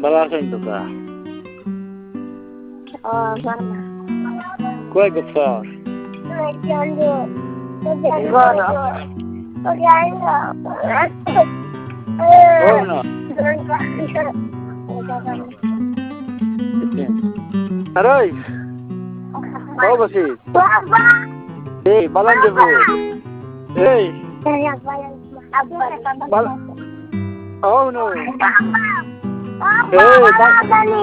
balasan to ka. Mana? Kue gafar. Goro. Oh no. Aroy. Kau basi. Hey, balan debu. Hey. Oh no. Hey,